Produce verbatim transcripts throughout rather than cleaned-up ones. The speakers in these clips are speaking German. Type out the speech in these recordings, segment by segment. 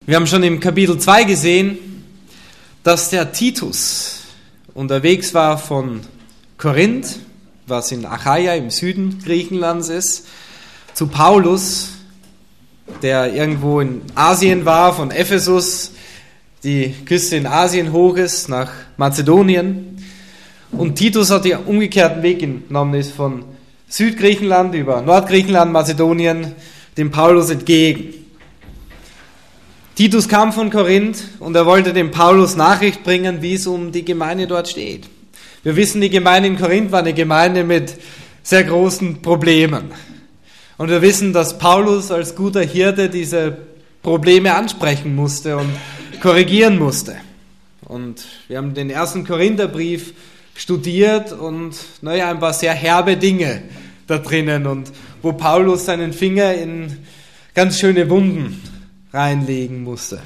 Wir haben schon im Kapitel zwei gesehen, dass der Titus unterwegs war von Korinth, was in Achaia im Süden Griechenlands ist, zu Paulus, der irgendwo in Asien war, von Ephesus, die Küste in Asien hoch ist, nach Mazedonien. Und Titus hat den umgekehrten Weg genommen, ist von Südgriechenland über Nordgriechenland, Mazedonien, dem Paulus entgegen. Titus kam von Korinth und er wollte dem Paulus Nachricht bringen, wie es um die Gemeinde dort steht. Wir wissen, die Gemeinde in Korinth war eine Gemeinde mit sehr großen Problemen. Und wir wissen, dass Paulus als guter Hirte diese Probleme ansprechen musste und korrigieren musste. Und wir haben den ersten Korintherbrief studiert und naja, ein paar sehr herbe Dinge da drinnen und wo Paulus seinen Finger in ganz schöne Wunden reinlegen musste.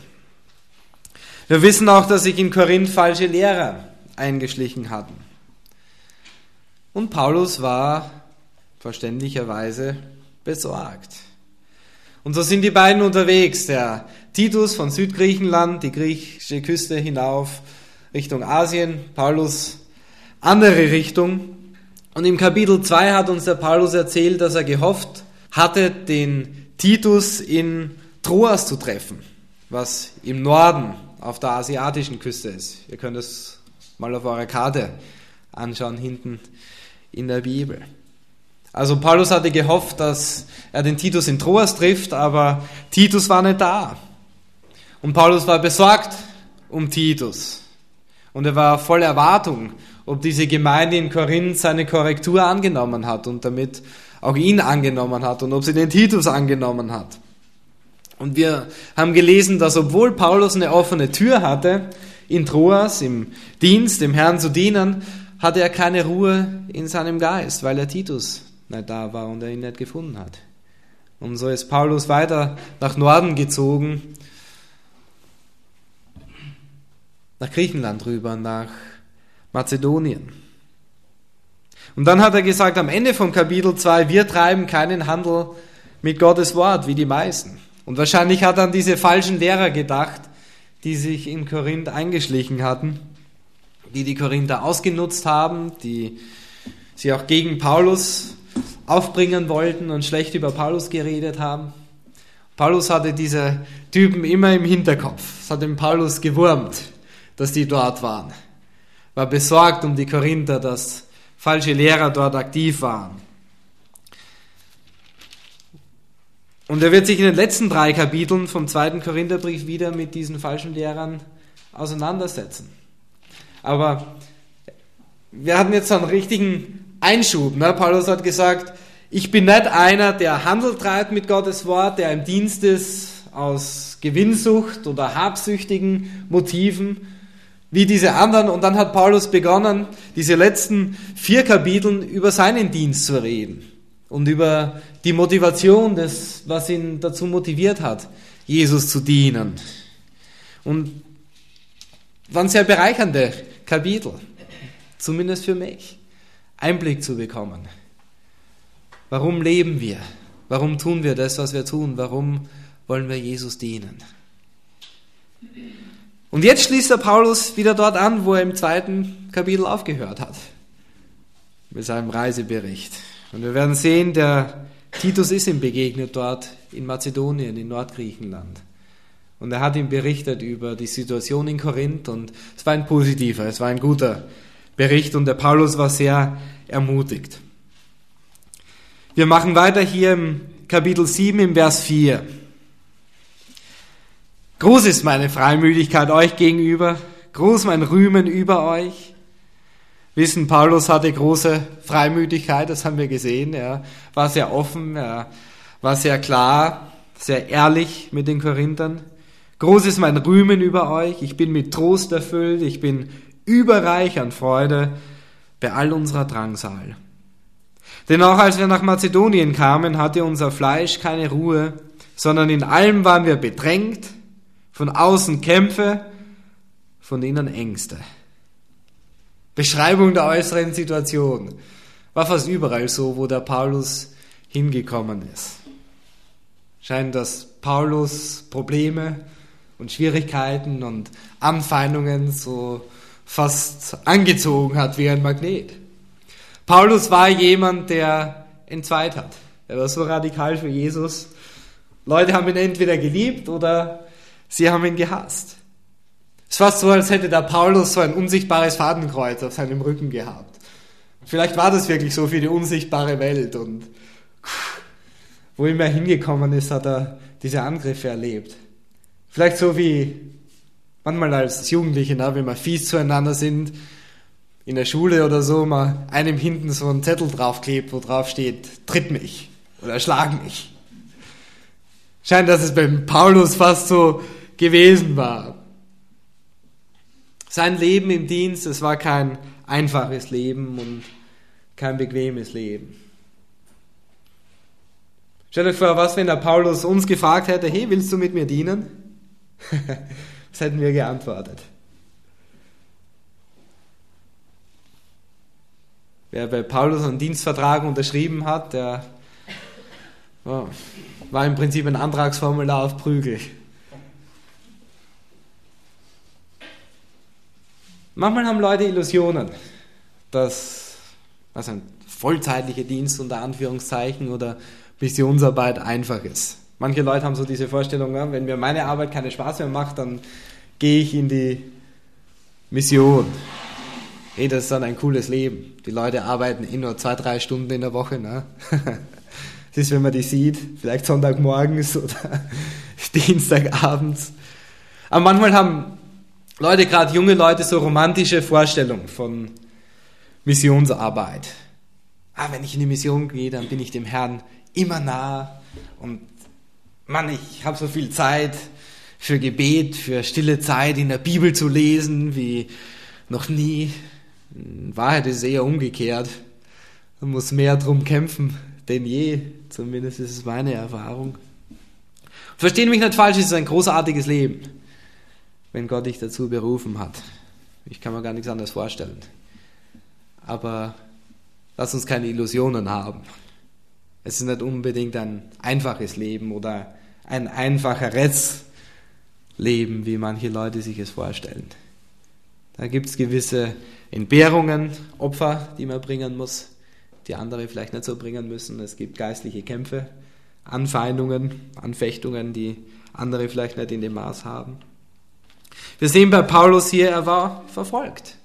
Wir wissen auch, dass sich in Korinth falsche Lehrer eingeschlichen hatten. Und Paulus war verständlicherweise besorgt. Und so sind die beiden unterwegs, der Titus von Südgriechenland, die griechische Küste hinauf Richtung Asien, Paulus andere Richtung. Und im Kapitel zwei hat uns der Paulus erzählt, dass er gehofft hatte, den Titus in Troas zu treffen, was im Norden auf der asiatischen Küste ist. Ihr könnt es mal auf eurer Karte anschauen, hinten in der Bibel. Also Paulus hatte gehofft, dass er den Titus in Troas trifft, aber Titus war nicht da. Und Paulus war besorgt um Titus. Und er war voller Erwartung, ob diese Gemeinde in Korinth seine Korrektur angenommen hat und damit auch ihn angenommen hat und ob sie den Titus angenommen hat. Und wir haben gelesen, dass obwohl Paulus eine offene Tür hatte, in Troas, im Dienst, dem Herrn zu dienen, hatte er keine Ruhe in seinem Geist, weil er Titus nicht da war und er ihn nicht gefunden hat. Und so ist Paulus weiter nach Norden gezogen, nach Griechenland rüber, nach Mazedonien. Und dann hat er gesagt, am Ende von Kapitel zwei, wir treiben keinen Handel mit Gottes Wort, wie die meisten. Und wahrscheinlich hat er an diese falschen Lehrer gedacht, die sich in Korinth eingeschlichen hatten, die die Korinther ausgenutzt haben, die sie auch gegen Paulus aufbringen wollten und schlecht über Paulus geredet haben. Paulus hatte diese Typen immer im Hinterkopf. Es hat den Paulus gewurmt, dass die dort waren. War besorgt um die Korinther, dass falsche Lehrer dort aktiv waren. Und er wird sich in den letzten drei Kapiteln vom zweiten Korintherbrief wieder mit diesen falschen Lehrern auseinandersetzen. Aber wir hatten jetzt so einen richtigen Einschub. Ne? Paulus hat gesagt, ich bin nicht einer, der Handel treibt mit Gottes Wort, der im Dienst ist aus Gewinnsucht oder habsüchtigen Motiven, wie diese anderen. Und dann hat Paulus begonnen, diese letzten vier Kapiteln über seinen Dienst zu reden. Und über die Motivation, das, was ihn dazu motiviert hat, Jesus zu dienen. Und waren sehr bereichernde Kapitel, zumindest für mich, Einblick zu bekommen. Warum leben wir? Warum tun wir das, was wir tun? Warum wollen wir Jesus dienen? Und jetzt schließt der Paulus wieder dort an, wo er im zweiten Kapitel aufgehört hat, mit seinem Reisebericht. Und wir werden sehen, der Titus ist ihm begegnet dort in Mazedonien, in Nordgriechenland. Und er hat ihm berichtet über die Situation in Korinth und es war ein positiver, es war ein guter Bericht und der Paulus war sehr ermutigt. Wir machen weiter hier im Kapitel sieben im Vers vier. Groß ist meine Freimütigkeit euch gegenüber, groß mein Rühmen über euch. Wissen, Paulus hatte große Freimütigkeit, das haben wir gesehen. Er war sehr offen, er war sehr klar, sehr ehrlich mit den Korinthern. Groß ist mein Rühmen über euch, ich bin mit Trost erfüllt, ich bin überreich an Freude bei all unserer Drangsal. Denn auch als wir nach Mazedonien kamen, hatte unser Fleisch keine Ruhe, sondern in allem waren wir bedrängt, von außen Kämpfe, von innen Ängste. Beschreibung der äußeren Situation. War fast überall so, wo der Paulus hingekommen ist. Scheint, dass Paulus Probleme und Schwierigkeiten und Anfeindungen so fast angezogen hat wie ein Magnet. Paulus war jemand, der entzweit hat. Er war so radikal für Jesus. Leute haben ihn entweder geliebt oder sie haben ihn gehasst. Es ist fast so, als hätte der Paulus so ein unsichtbares Fadenkreuz auf seinem Rücken gehabt. Vielleicht war das wirklich so für die unsichtbare Welt und wo immer er hingekommen ist, hat er diese Angriffe erlebt. Vielleicht so wie manchmal als Jugendliche, ne, wenn wir fies zueinander sind, in der Schule oder so, mal einem hinten so einen Zettel draufklebt, wo drauf steht, tritt mich oder schlag mich. Scheint, dass es beim Paulus fast so gewesen war. Sein Leben im Dienst, es war kein einfaches Leben und kein bequemes Leben. Stellt euch vor, was, wenn der Paulus uns gefragt hätte, hey, willst du mit mir dienen? Was hätten wir geantwortet? Wer bei Paulus einen Dienstvertrag unterschrieben hat, der oh, war im Prinzip ein Antragsformular auf Prügel. Manchmal haben Leute Illusionen, dass was ein vollzeitlicher Dienst unter Anführungszeichen oder Missionsarbeit einfach ist. Manche Leute haben so diese Vorstellung, wenn mir meine Arbeit keinen Spaß mehr macht, dann gehe ich in die Mission. Hey, das ist dann ein cooles Leben. Die Leute arbeiten eh nur zwei, drei Stunden in der Woche. Ne? Das ist, wenn man die sieht, vielleicht Sonntagmorgens oder Dienstagabends. Aber manchmal haben Leute, gerade junge Leute, so romantische Vorstellungen von Missionsarbeit. Ah, wenn ich in die Mission gehe, dann bin ich dem Herrn immer nah und Mann, ich habe so viel Zeit für Gebet, für stille Zeit in der Bibel zu lesen wie noch nie. In Wahrheit ist es eher umgekehrt. Man muss mehr drum kämpfen denn je. Zumindest ist es meine Erfahrung. Verstehen mich nicht falsch, es ist ein großartiges Leben, wenn Gott dich dazu berufen hat. Ich kann mir gar nichts anderes vorstellen. Aber lass uns keine Illusionen haben. Es ist nicht unbedingt ein einfaches Leben oder ein einfacheres Leben, wie manche Leute sich es vorstellen. Da gibt es gewisse Entbehrungen, Opfer, die man bringen muss, die andere vielleicht nicht so bringen müssen. Es gibt geistliche Kämpfe, Anfeindungen, Anfechtungen, die andere vielleicht nicht in dem Maß haben. Wir sehen bei Paulus hier, er war verfolgt.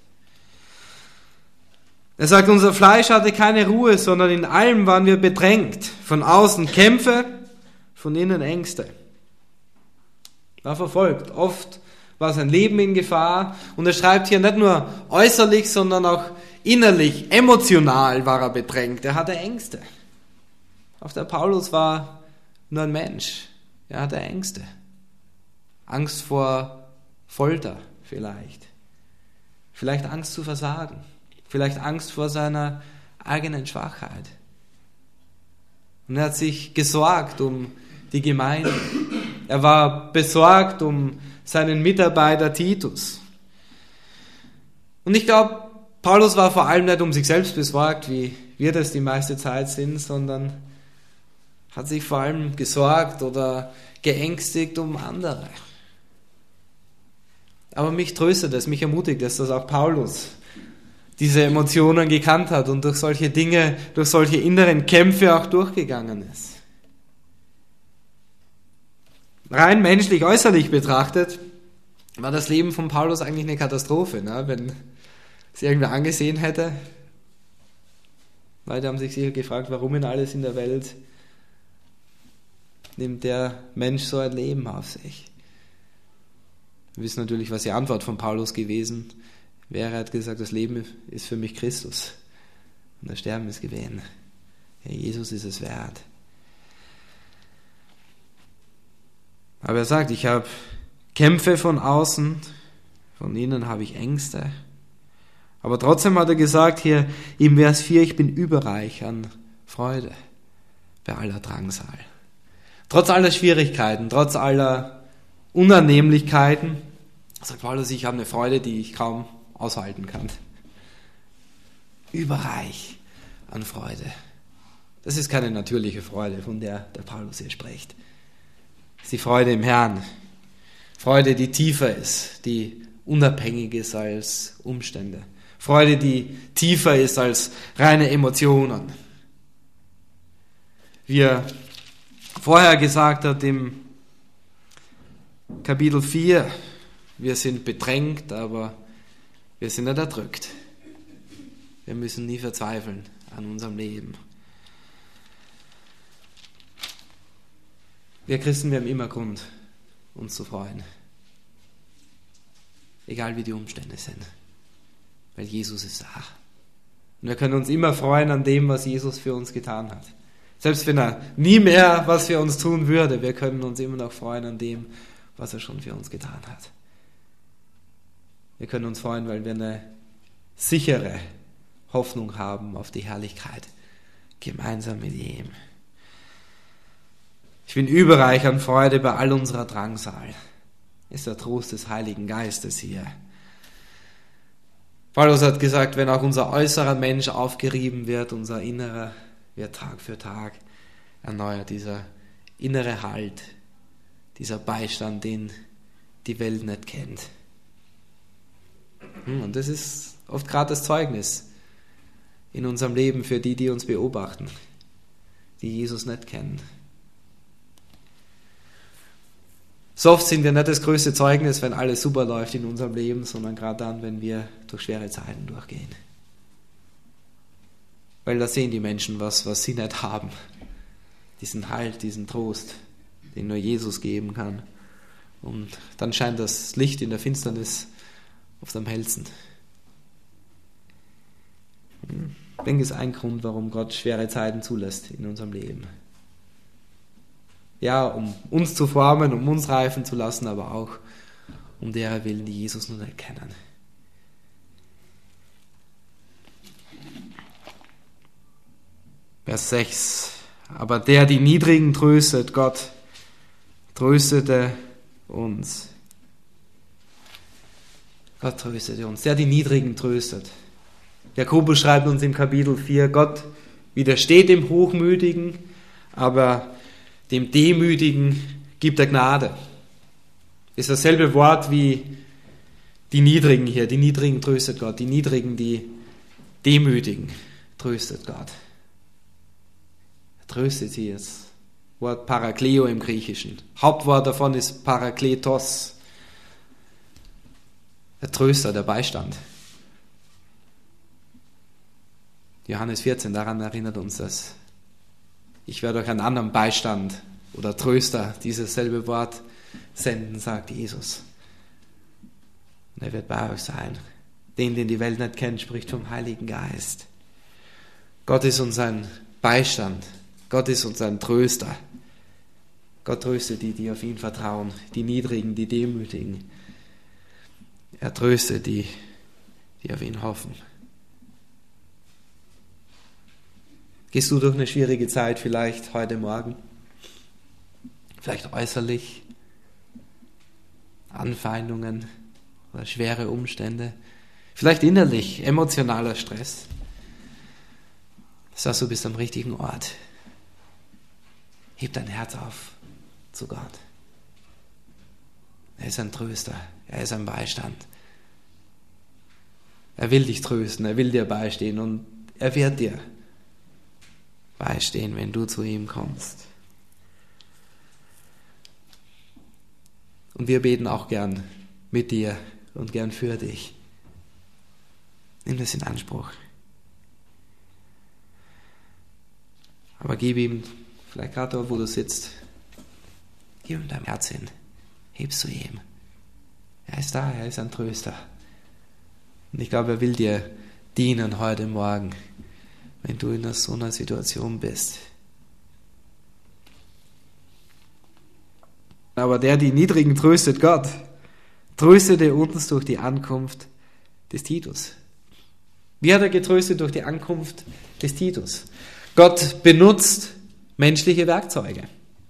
Er sagt, unser Fleisch hatte keine Ruhe, sondern in allem waren wir bedrängt. Von außen Kämpfe, von innen Ängste. War verfolgt. Oft war sein Leben in Gefahr. Und er schreibt hier nicht nur äußerlich, sondern auch innerlich, emotional war er bedrängt. Er hatte Ängste. Auch der Paulus war nur ein Mensch. Er hatte Ängste. Angst vor Folter vielleicht. Vielleicht Angst zu versagen. Vielleicht Angst vor seiner eigenen Schwachheit. Und er hat sich gesorgt um die Gemeinde. Er war besorgt um seinen Mitarbeiter Titus. Und ich glaube, Paulus war vor allem nicht um sich selbst besorgt, wie wir das die meiste Zeit sind, sondern hat sich vor allem gesorgt oder geängstigt um andere. Aber mich tröstet es, mich ermutigt es, dass auch Paulus diese Emotionen gekannt hat und durch solche Dinge, durch solche inneren Kämpfe auch durchgegangen ist. Rein menschlich, äußerlich betrachtet, war das Leben von Paulus eigentlich eine Katastrophe, ne? Wenn es irgendwer angesehen hätte. Leute haben sich sicher gefragt, warum in alles in der Welt nimmt der Mensch so ein Leben auf sich. Wir wissen natürlich, was die Antwort von Paulus gewesen wäre. Er hat gesagt, das Leben ist für mich Christus und das Sterben ist Gewinn. Ja, Jesus ist es wert. Aber er sagt, ich habe Kämpfe von außen, von innen habe ich Ängste. Aber trotzdem hat er gesagt hier im Vers vier, ich bin überreich an Freude bei aller Drangsal. Trotz aller Schwierigkeiten, trotz aller Unannehmlichkeiten, sagt Paulus, ich habe eine Freude, die ich kaum aushalten kann. Überreich an Freude. Das ist keine natürliche Freude, von der der Paulus hier spricht. Das ist die Freude im Herrn. Freude, die tiefer ist, die unabhängig ist als Umstände. Freude, die tiefer ist als reine Emotionen. Wie er vorher gesagt hat im Kapitel vier, wir sind bedrängt, aber wir sind nicht erdrückt. Wir müssen nie verzweifeln an unserem Leben. Wir Christen, wir haben immer Grund, uns zu freuen. Egal wie die Umstände sind. Weil Jesus ist da. Und wir können uns immer freuen an dem, was Jesus für uns getan hat. Selbst wenn er nie mehr was für uns tun würde, wir können uns immer noch freuen an dem, was er schon für uns getan hat. Wir können uns freuen, weil wir eine sichere Hoffnung haben auf die Herrlichkeit, gemeinsam mit ihm. Ich bin überreich an Freude bei all unserer Drangsal. Ist der Trost des Heiligen Geistes hier. Paulus hat gesagt, wenn auch unser äußerer Mensch aufgerieben wird, unser innerer wird Tag für Tag erneuert. Dieser innere Halt, dieser Beistand, den die Welt nicht kennt. Und das ist oft gerade das Zeugnis in unserem Leben für die, die uns beobachten, die Jesus nicht kennen. So oft sind wir nicht das größte Zeugnis, wenn alles super läuft in unserem Leben, sondern gerade dann, wenn wir durch schwere Zeiten durchgehen. Weil da sehen die Menschen was, was sie nicht haben. Diesen Halt, diesen Trost, den nur Jesus geben kann. Und dann scheint das Licht in der Finsternis oft am hellsten. Ich denke, das ist ein Grund, warum Gott schwere Zeiten zulässt in unserem Leben. Ja, um uns zu formen, um uns reifen zu lassen, aber auch um derer willen, die Jesus noch nicht kennen. Vers sechs. Aber der die Niedrigen tröstet, Gott tröstete uns. Gott tröstete uns, der die Niedrigen tröstet. Jakobus schreibt uns im Kapitel vier, Gott widersteht dem Hochmütigen, aber dem Demütigen gibt er Gnade. Ist dasselbe Wort wie die Niedrigen hier. Die Niedrigen tröstet Gott. Die Niedrigen, die Demütigen tröstet Gott. Er tröstet sie jetzt. Wort Parakleo im Griechischen. Hauptwort davon ist Parakletos. Der Tröster, der Beistand. Johannes vierzehn, daran erinnert uns das. Ich werde euch einen anderen Beistand oder Tröster, dieses selbe Wort, senden, sagt Jesus. Und er wird bei euch sein. Den, den die Welt nicht kennt, spricht vom Heiligen Geist. Gott ist uns ein Beistand. Gott ist uns ein Tröster. Gott tröstet die, die auf ihn vertrauen, die Niedrigen, die Demütigen. Er tröstet die, die auf ihn hoffen. Gehst du durch eine schwierige Zeit vielleicht heute Morgen? Vielleicht äußerlich? Anfeindungen oder schwere Umstände? Vielleicht innerlich, emotionaler Stress? Sagst du, du bist am richtigen Ort. Heb dein Herz auf zu Gott. Er ist ein Tröster, er ist ein Beistand. Er will dich trösten, er will dir beistehen und er wird dir beistehen, wenn du zu ihm kommst. Und wir beten auch gern mit dir und gern für dich. Nimm das in Anspruch. Aber gib ihm, vielleicht gerade dort, wo du sitzt, gib ihm dein Herz hin. Heb's zu ihm. Er ist da, er ist ein Tröster. Und ich glaube, er will dir dienen heute Morgen, wenn du in so einer Situation bist. Aber der die Niedrigen tröstet, Gott, tröstete uns durch die Ankunft des Titus. Wie hat er getröstet durch die Ankunft des Titus? Gott benutzt menschliche Werkzeuge.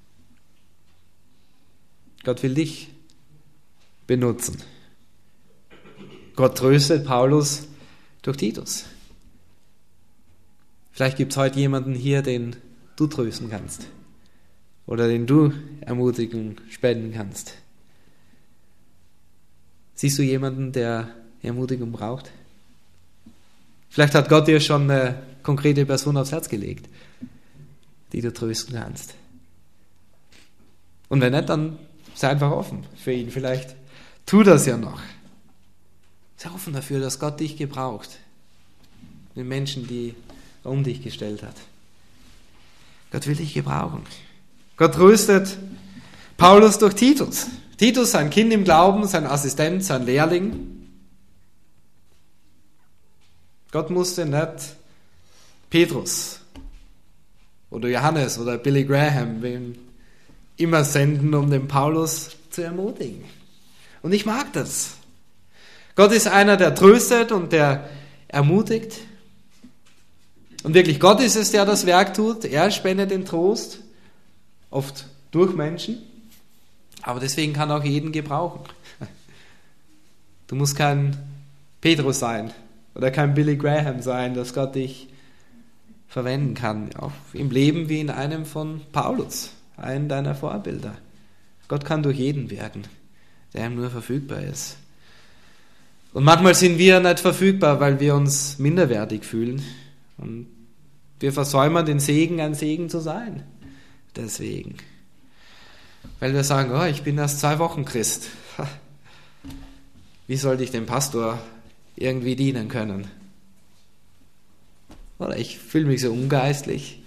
Gott will dich benutzen. Gott tröstet Paulus durch Titus. Vielleicht gibt es heute jemanden hier, den du trösten kannst oder den du Ermutigung spenden kannst. Siehst du jemanden, der Ermutigung braucht? Vielleicht hat Gott dir schon eine konkrete Person aufs Herz gelegt, die du trösten kannst. Und wenn nicht, dann sei einfach offen für ihn. Vielleicht tu das ja noch. Sei offen dafür, dass Gott dich gebraucht. Den Menschen, die er um dich gestellt hat. Gott will dich gebrauchen. Gott tröstet Paulus durch Titus. Titus, sein Kind im Glauben, sein Assistent, sein Lehrling. Gott musste nicht Petrus oder Johannes oder Billy Graham, wem immer senden, um den Paulus zu ermutigen. Und ich mag das. Gott ist einer, der tröstet und der ermutigt. Und wirklich, Gott ist es, der das Werk tut. Er spendet den Trost, oft durch Menschen. Aber deswegen kann auch jeden gebrauchen. Du musst kein Petrus sein oder kein Billy Graham sein, dass Gott dich verwenden kann. Auch im Leben wie in einem von Paulus, einem deiner Vorbilder. Gott kann durch jeden wirken, der ihm nur verfügbar ist. Und manchmal sind wir nicht verfügbar, weil wir uns minderwertig fühlen. Und wir versäumen den Segen, ein Segen zu sein. Deswegen. Weil wir sagen, oh, ich bin erst zwei Wochen Christ. Wie sollte ich dem Pastor irgendwie dienen können? Oder ich fühle mich so ungeistlich.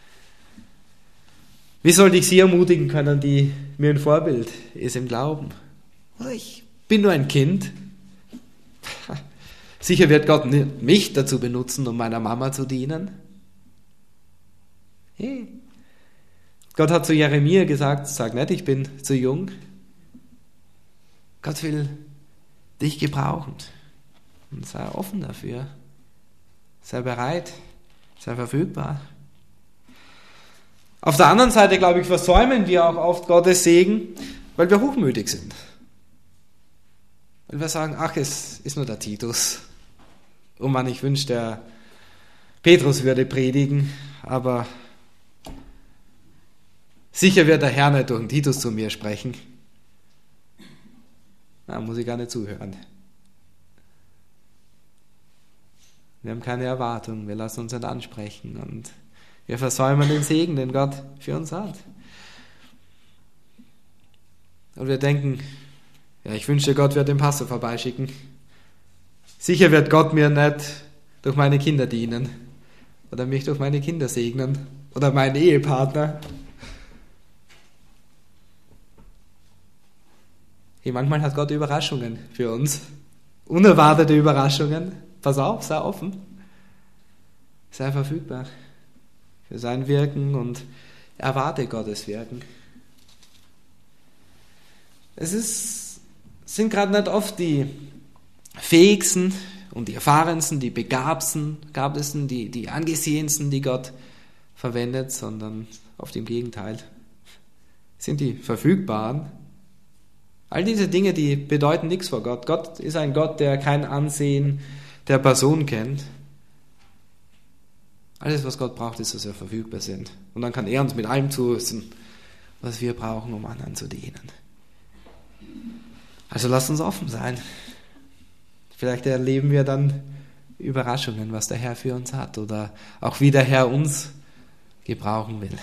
Wie sollte ich sie ermutigen können, die mir ein Vorbild ist im Glauben? Oder ich bin nur ein Kind. Sicher wird Gott mich dazu benutzen, um meiner Mama zu dienen. Hey. Gott hat zu Jeremia gesagt, sag nicht, ich bin zu jung. Gott will dich gebrauchen. Und sei offen dafür. Sei bereit. Sei verfügbar. Auf der anderen Seite, glaube ich, versäumen wir auch oft Gottes Segen, weil wir hochmütig sind. Weil wir sagen, ach, es ist nur der Titus. Oh Mann, ich wünschte, der Petrus würde predigen, aber sicher wird der Herr nicht durch den Titus zu mir sprechen. Da muss ich gar nicht zuhören. Wir haben keine Erwartung, wir lassen uns nicht ansprechen und wir versäumen den Segen, den Gott für uns hat. Und wir denken, ja, ich wünschte, Gott wird den Pastor vorbeischicken. Sicher wird Gott mir nicht durch meine Kinder dienen oder mich durch meine Kinder segnen oder meinen Ehepartner. Hey, manchmal hat Gott Überraschungen für uns, unerwartete Überraschungen. Pass auf, sei offen, sei verfügbar für sein Wirken und erwarte Gottes Wirken. Es ist, sind gerade nicht oft die fähigsten und die erfahrensten, die begabtesten, begabtesten, die, die angesehensten, die Gott verwendet, sondern oft im Gegenteil. Es sind die Verfügbaren. All diese Dinge, die bedeuten nichts vor Gott. Gott ist ein Gott, der kein Ansehen der Person kennt. Alles, was Gott braucht, ist, dass wir verfügbar sind. Und dann kann er uns mit allem zurüsten, was wir brauchen, um anderen zu dienen. Also lasst uns offen sein. Vielleicht erleben wir dann Überraschungen, was der Herr für uns hat oder auch wie der Herr uns gebrauchen will.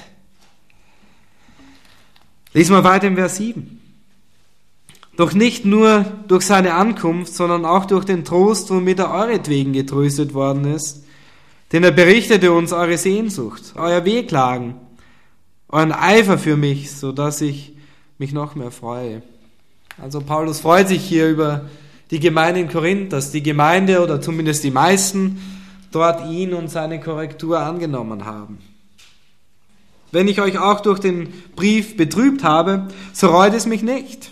Lesen wir weiter im Vers sieben. Doch nicht nur durch seine Ankunft, sondern auch durch den Trost, womit er euretwegen getröstet worden ist. Denn er berichtete uns eure Sehnsucht, euer Wehklagen, euren Eifer für mich, sodass ich mich noch mehr freue. Also Paulus freut sich hier über die Gemeinde in Korinth, dass die Gemeinde oder zumindest die meisten dort ihn und seine Korrektur angenommen haben. Wenn ich euch auch durch den Brief betrübt habe, so reut es mich nicht.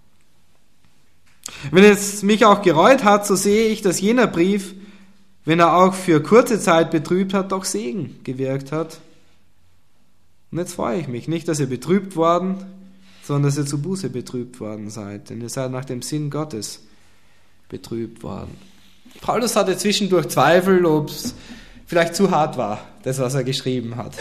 Wenn es mich auch gereut hat, so sehe ich, dass jener Brief, wenn er auch für kurze Zeit betrübt hat, doch Segen gewirkt hat. Und jetzt freue ich mich nicht, dass ihr betrübt worden, sondern dass ihr zu Buße betrübt worden seid. Denn ihr seid nach dem Sinn Gottes betrübt worden. Paulus hatte zwischendurch Zweifel, ob es vielleicht zu hart war, das, was er geschrieben hat.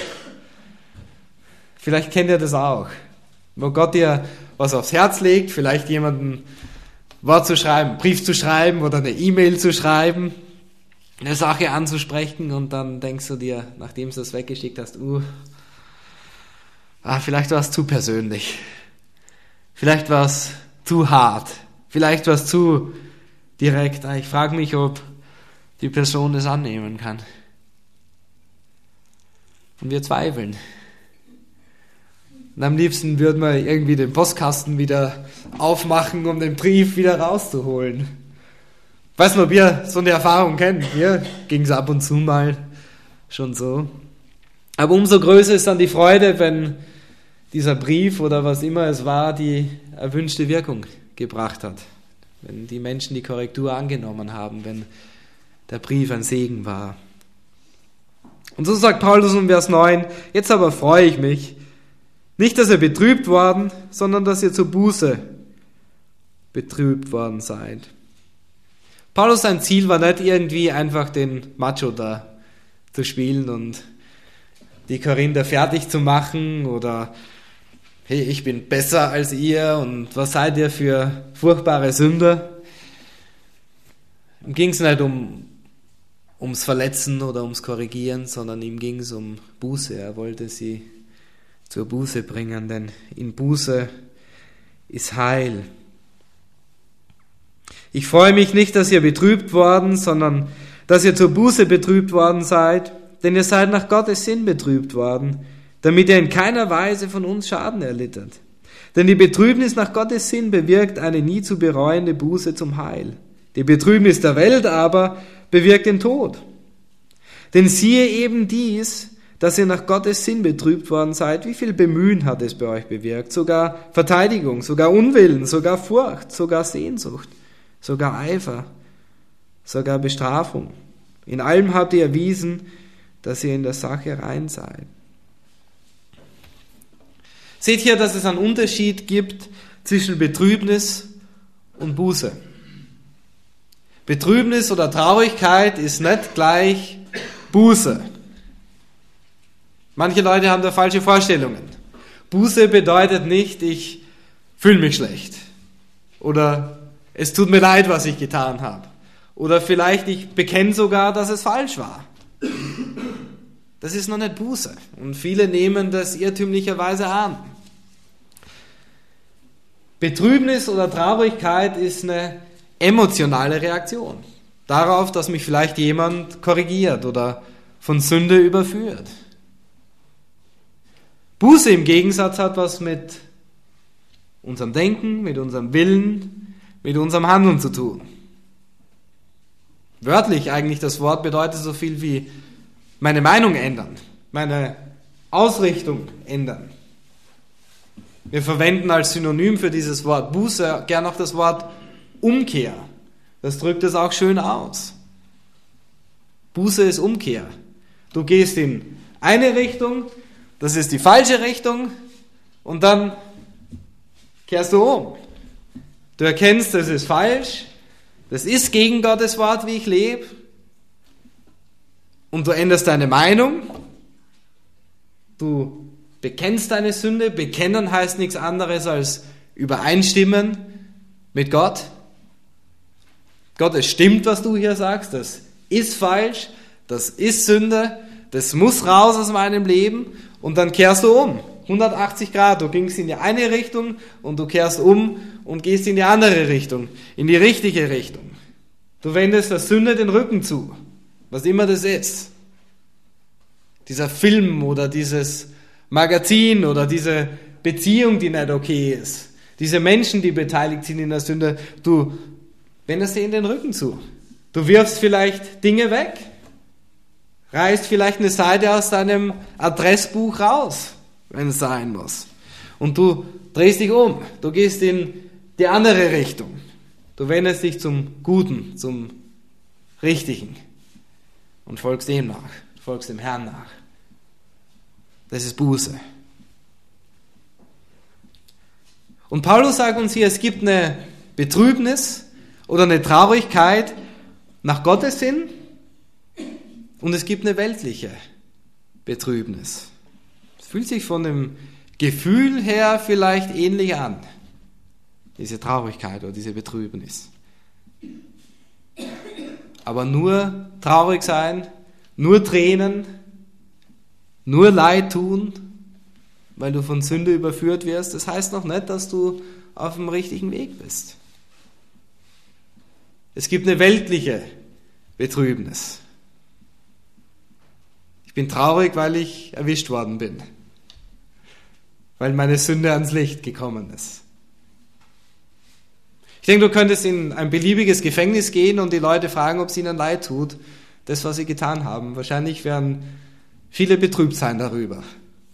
Vielleicht kennt ihr das auch. Wo Gott dir was aufs Herz legt, vielleicht jemanden Wort zu schreiben, Brief zu schreiben oder eine E-Mail zu schreiben, eine Sache anzusprechen und dann denkst du dir, nachdem du das weggeschickt hast, uh, ah, vielleicht war es zu persönlich, vielleicht war es zu hart, vielleicht war es zu direkt. Ich frage mich, ob die Person das annehmen kann. Und wir zweifeln. Und am liebsten würden wir irgendwie den Postkasten wieder aufmachen, um den Brief wieder rauszuholen. Ich weiß nicht, ob ihr so eine Erfahrung kennt. Mir ging es ab und zu mal schon so. Aber umso größer ist dann die Freude, wenn dieser Brief oder was immer es war, die erwünschte Wirkung gebracht hat. Wenn die Menschen die Korrektur angenommen haben, wenn der Brief ein Segen war. Und so sagt Paulus in Vers neun, jetzt aber freue ich mich, nicht, dass ihr betrübt worden, sondern dass ihr zur Buße betrübt worden seid. Paulus, sein Ziel war nicht irgendwie einfach den Macho da zu spielen und die Korinther fertig zu machen oder hey, ich bin besser als ihr und was seid ihr für furchtbare Sünder. Ihm ging es nicht um ums Verletzen oder ums Korrigieren, sondern ihm ging es um Buße. Er wollte sie zur Buße bringen, denn in Buße ist Heil. Ich freue mich nicht, dass ihr betrübt worden, sondern dass ihr zur Buße betrübt worden seid, denn ihr seid nach Gottes Sinn betrübt worden, damit ihr in keiner Weise von uns Schaden erlittert. Denn die Betrübnis nach Gottes Sinn bewirkt eine nie zu bereuende Buße zum Heil. Die Betrübnis der Welt aber bewirkt den Tod. Denn siehe eben dies, dass ihr nach Gottes Sinn betrübt worden seid, wie viel Bemühen hat es bei euch bewirkt? Sogar Verteidigung, sogar Unwillen, sogar Furcht, sogar Sehnsucht, sogar Eifer, sogar Bestrafung. In allem habt ihr erwiesen, dass ihr in der Sache rein seid. Seht hier, dass es einen Unterschied gibt zwischen Betrübnis und Buße. Betrübnis oder Traurigkeit ist nicht gleich Buße. Manche Leute haben da falsche Vorstellungen. Buße bedeutet nicht, ich fühle mich schlecht. Oder es tut mir leid, was ich getan habe. Oder vielleicht ich bekenne sogar, dass es falsch war. Das ist noch nicht Buße. Und viele nehmen das irrtümlicherweise an. Betrübnis oder Traurigkeit ist eine emotionale Reaktion darauf, dass mich vielleicht jemand korrigiert oder von Sünde überführt. Buße im Gegensatz hat was mit unserem Denken, mit unserem Willen, mit unserem Handeln zu tun. Wörtlich eigentlich das Wort bedeutet so viel wie meine Meinung ändern, meine Ausrichtung ändern. Wir verwenden als Synonym für dieses Wort Buße gern auch das Wort Umkehr. Das drückt es auch schön aus. Buße ist Umkehr. Du gehst in eine Richtung, das ist die falsche Richtung, und dann kehrst du um. Du erkennst, das ist falsch, das ist gegen Gottes Wort, wie ich lebe, und du änderst deine Meinung, du bekennst deine Sünde. Bekennen heißt nichts anderes als übereinstimmen mit Gott. Gott, es stimmt, was du hier sagst, das ist falsch, das ist Sünde, das muss raus aus meinem Leben, und dann kehrst du um. hundertachtzig Grad, du gingst in die eine Richtung und du kehrst um und gehst in die andere Richtung, in die richtige Richtung. Du wendest der Sünde den Rücken zu, was immer das ist. Dieser Film oder dieses Magazin oder diese Beziehung, die nicht okay ist. Diese Menschen, die beteiligt sind in der Sünde, du wendest dir in den Rücken zu. Du wirfst vielleicht Dinge weg, reißt vielleicht eine Seite aus deinem Adressbuch raus, wenn es sein muss. Und du drehst dich um, du gehst in die andere Richtung. Du wendest dich zum Guten, zum Richtigen und folgst dem nach, folgst dem Herrn nach. Das ist Buße. Und Paulus sagt uns hier, es gibt eine Betrübnis oder eine Traurigkeit nach Gottes Sinn und es gibt eine weltliche Betrübnis. Es fühlt sich von dem Gefühl her vielleicht ähnlich an. diese Traurigkeit oder diese Betrübnis. Aber nur traurig sein, nur Tränen, nur Leid tun, weil du von Sünde überführt wirst, das heißt noch nicht, dass du auf dem richtigen Weg bist. Es gibt eine weltliche Betrübnis. Ich bin traurig, weil ich erwischt worden bin, weil meine Sünde ans Licht gekommen ist. Ich denke, du könntest in ein beliebiges Gefängnis gehen und die Leute fragen, ob es ihnen leid tut, das, was sie getan haben. Wahrscheinlich werden viele betrübt sein darüber.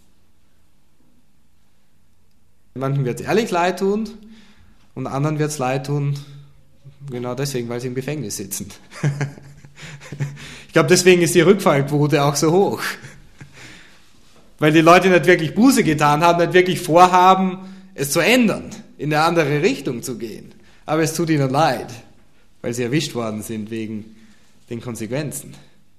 Manchen wird es ehrlich leid tun und anderen wird es leid tun, genau deswegen, weil sie im Gefängnis sitzen. Ich glaube, deswegen ist die Rückfallquote auch so hoch. Weil die Leute nicht wirklich Buße getan haben, nicht wirklich vorhaben, es zu ändern, in eine andere Richtung zu gehen. Aber es tut ihnen leid, weil sie erwischt worden sind wegen den Konsequenzen.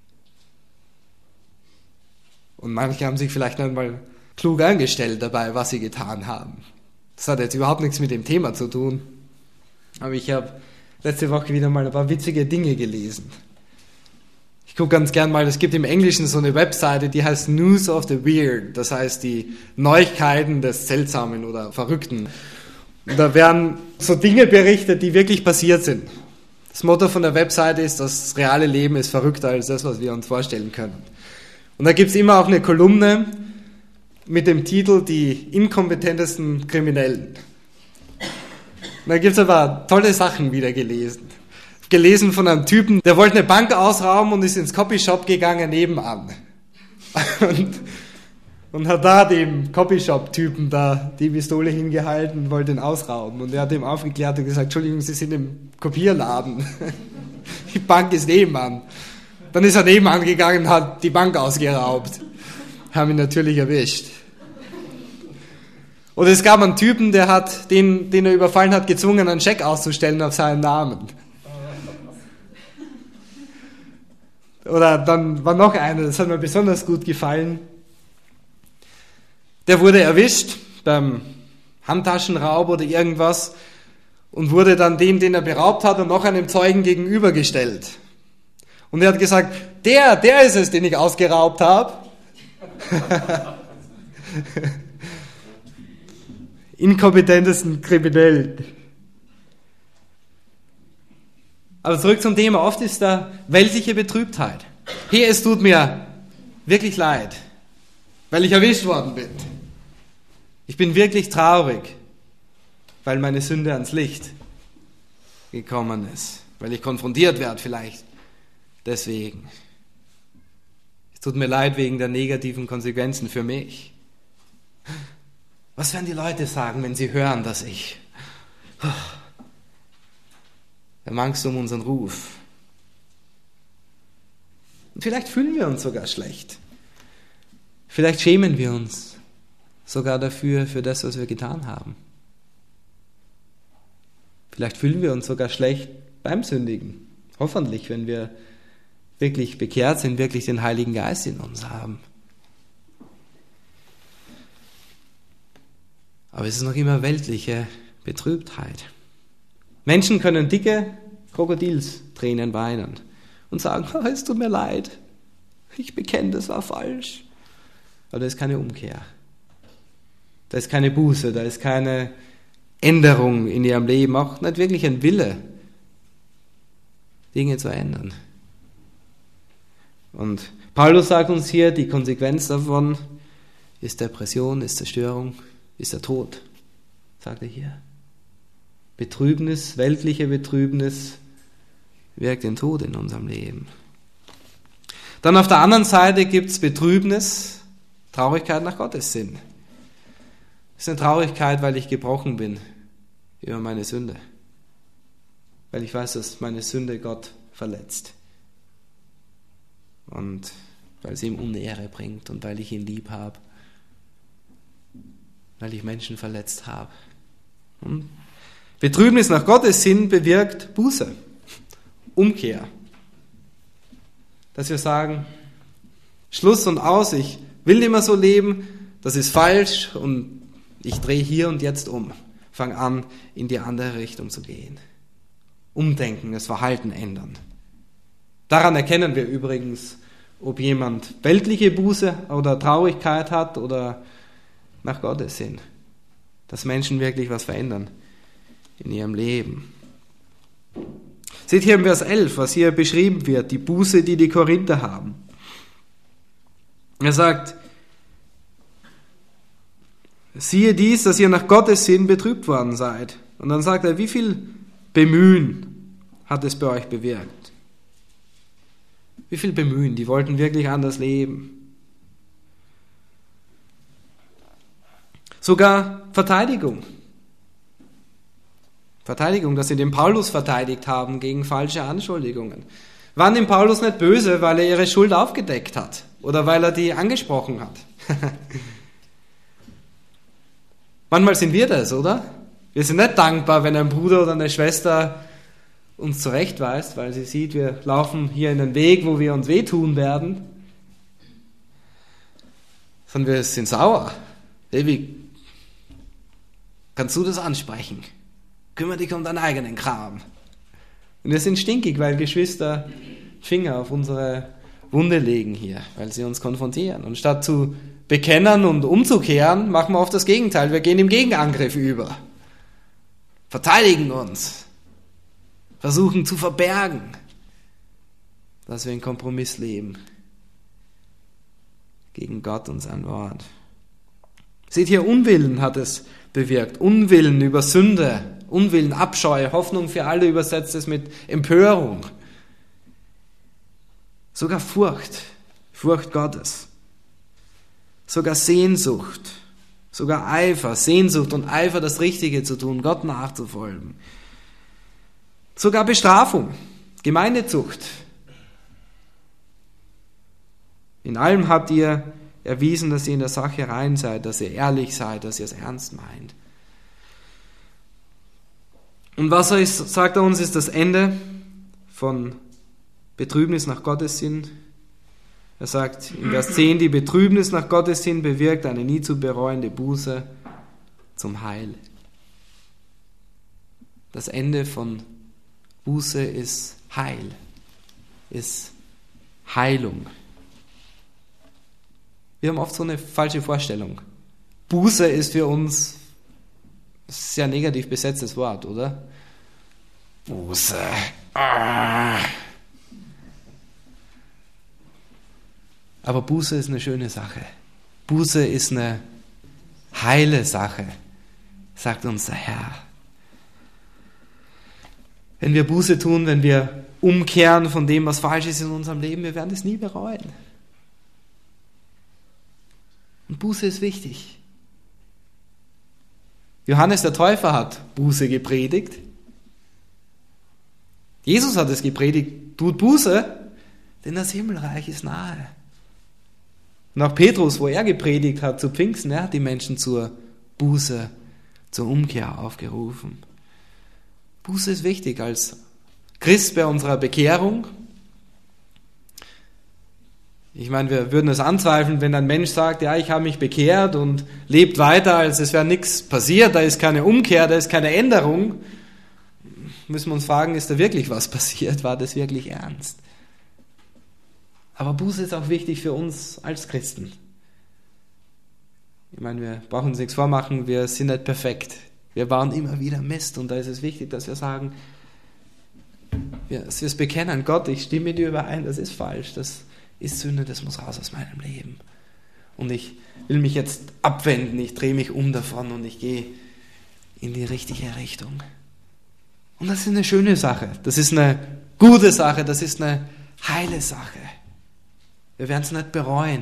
Und manche haben sich vielleicht nicht mal klug angestellt dabei, was sie getan haben. Das hat jetzt überhaupt nichts mit dem Thema zu tun. Aber ich habe letzte Woche wieder mal ein paar witzige Dinge gelesen. Ich gucke ganz gern mal, es gibt im Englischen so eine Webseite, die heißt News of the Weird. Das heißt die Neuigkeiten des Seltsamen oder Verrückten. Und da werden so Dinge berichtet, die wirklich passiert sind. Das Motto von der Webseite ist, das reale Leben ist verrückter als das, was wir uns vorstellen können. Und da gibt es immer auch eine Kolumne mit dem Titel Die inkompetentesten Kriminellen. Und da gibt es aber tolle Sachen wieder gelesen. Gelesen von einem Typen, der wollte eine Bank ausrauben und ist ins Copyshop gegangen nebenan. Und, und hat da dem Copyshop-Typen da die Pistole hingehalten und wollte ihn ausrauben. Und er hat ihm aufgeklärt und gesagt, Entschuldigung, Sie sind im Kopierladen. Die Bank ist nebenan. Dann ist er nebenan gegangen und hat die Bank ausgeraubt. Haben ihn natürlich erwischt. Oder es gab einen Typen, der hat den, den er überfallen hat, gezwungen, einen Scheck auszustellen auf seinen Namen. Oder dann war noch einer, das hat mir besonders gut gefallen. Der wurde erwischt beim Handtaschenraub oder irgendwas und wurde dann dem, den er beraubt hat, und noch einem Zeugen gegenübergestellt. Und er hat gesagt, der, der ist es, den ich ausgeraubt habe. Inkompetentesten Kriminellen. Aber zurück zum Thema. Oft ist da weltliche Betrübtheit. Hey, es tut mir wirklich leid, weil ich erwischt worden bin. Ich bin wirklich traurig, weil meine Sünde ans Licht gekommen ist, weil ich konfrontiert werde vielleicht deswegen. Es tut mir leid wegen der negativen Konsequenzen für mich. Was werden die Leute sagen, wenn sie hören, dass ich... Da mangst du um unseren Ruf. Und vielleicht fühlen wir uns sogar schlecht. Vielleicht schämen wir uns sogar dafür, für das, was wir getan haben. Vielleicht fühlen wir uns sogar schlecht beim Sündigen. Hoffentlich, wenn wir wirklich bekehrt sind, wirklich den Heiligen Geist in uns haben. Aber es ist noch immer weltliche Betrübtheit. Menschen können dicke Krokodilstränen weinen und sagen, oh, es tut mir leid, ich bekenne, das war falsch. Aber da ist keine Umkehr. Da ist keine Buße, da ist keine Änderung in ihrem Leben, auch nicht wirklich ein Wille, Dinge zu ändern. Und Paulus sagt uns hier, die Konsequenz davon ist Depression, ist Zerstörung, ist der Tod, sagt er hier. Betrübnis, weltliche Betrübnis wirkt den Tod in unserem Leben. Dann auf der anderen Seite gibt es Betrübnis, Traurigkeit nach Gottes Sinn. Es ist eine Traurigkeit, weil ich gebrochen bin über meine Sünde. Weil ich weiß, dass meine Sünde Gott verletzt. Und weil sie ihm Unehre bringt und weil ich ihn lieb habe. Weil ich Menschen verletzt habe. Und Betrübnis nach Gottes Sinn bewirkt Buße, Umkehr. Dass wir sagen, Schluss und aus, ich will nicht mehr so leben, das ist falsch und ich drehe hier und jetzt um. Fang an, in die andere Richtung zu gehen. Umdenken, das Verhalten ändern. Daran erkennen wir übrigens, ob jemand weltliche Buße oder Traurigkeit hat oder nach Gottes Sinn. Dass Menschen wirklich was verändern in ihrem Leben. Seht hier im Vers elf, was hier beschrieben wird, die Buße, die die Korinther haben. Er sagt, siehe dies, dass ihr nach Gottes Sinn betrübt worden seid. Und dann sagt er, wie viel Bemühen hat es bei euch bewirkt? Wie viel Bemühen? Die wollten wirklich anders leben. Sogar Verteidigung. Verteidigung, dass sie den Paulus verteidigt haben gegen falsche Anschuldigungen. Waren dem Paulus nicht böse, weil er ihre Schuld aufgedeckt hat oder weil er die angesprochen hat. Manchmal sind wir das, oder? Wir sind nicht dankbar, wenn ein Bruder oder eine Schwester uns zurechtweist, weil sie sieht, wir laufen hier in den Weg, wo wir uns wehtun werden. Sondern wir sind sauer. Hey, wie kannst du das ansprechen? Kümmere dich um deinen eigenen Kram. Und wir sind stinkig, weil Geschwister Finger auf unsere Wunde legen hier, weil sie uns konfrontieren. Und statt zu bekennen und umzukehren, machen wir oft das Gegenteil. Wir gehen im Gegenangriff über. Verteidigen uns. Versuchen zu verbergen, dass wir in Kompromiss leben. Gegen Gott und sein Wort. Seht hier, Unwillen hat es bewirkt. Unwillen über Sünde. Unwillen, Abscheu, Hoffnung für alle übersetzt es mit Empörung. Sogar Furcht, Furcht Gottes. Sogar Sehnsucht, sogar Eifer, Sehnsucht und Eifer, das Richtige zu tun, Gott nachzufolgen. Sogar Bestrafung, Gemeindezucht. In allem habt ihr erwiesen, dass ihr in der Sache rein seid, dass ihr ehrlich seid, dass ihr es ernst meint. Und was er ist, sagt er uns, ist das Ende von Betrübnis nach Gottes Sinn. Er sagt in Vers zehn, die Betrübnis nach Gottes Sinn bewirkt eine nie zu bereuende Buße zum Heil. Das Ende von Buße ist Heil, ist Heilung. Wir haben oft so eine falsche Vorstellung. Buße ist für uns ein sehr negativ besetztes Wort, oder? Buße. Ah. Aber Buße ist eine schöne Sache. Buße ist eine heile Sache, sagt uns der Herr. Wenn wir Buße tun, wenn wir umkehren von dem, was falsch ist in unserem Leben, wir werden es nie bereuen. Und Buße ist wichtig. Johannes der Täufer hat Buße gepredigt. Jesus hat es gepredigt, tut Buße, denn das Himmelreich ist nahe. Und auch Petrus, wo er gepredigt hat zu Pfingsten, er hat die Menschen zur Buße, zur Umkehr aufgerufen. Buße ist wichtig als Christ bei unserer Bekehrung. Ich meine, wir würden es anzweifeln, wenn ein Mensch sagt, ja, ich habe mich bekehrt und lebt weiter, als es wäre nichts passiert, da ist keine Umkehr, da ist keine Änderung. Müssen wir uns fragen, ist da wirklich was passiert? War das wirklich ernst? Aber Buße ist auch wichtig für uns als Christen. Ich meine, wir brauchen uns nichts vormachen, wir sind nicht perfekt. Wir bauen immer wieder Mist und da ist es wichtig, dass wir sagen, dass wir es bekennen, Gott, ich stimme mit dir überein, das ist falsch, das ist Sünde, das muss raus aus meinem Leben. Und ich will mich jetzt abwenden, ich drehe mich um davon und ich gehe in die richtige Richtung. Und das ist eine schöne Sache, das ist eine gute Sache, das ist eine heile Sache. Wir werden es nicht bereuen.